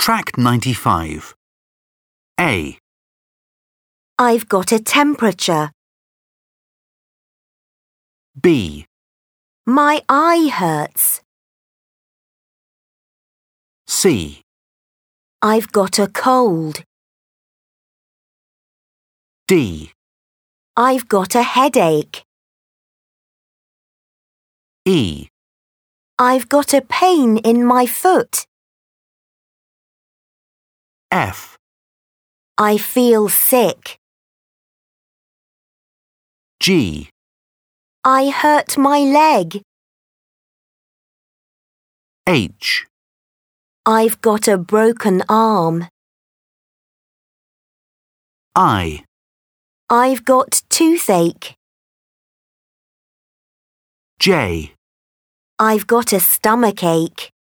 Track 95. A. I've got a temperature. B. My eye hurts. C. I've got a cold. D. I've got a headache. E. I've got a pain in my foot. F. I feel sick. G. I hurt my leg. H. I've got a broken arm. I. I've got toothache. J. I've got a stomachache.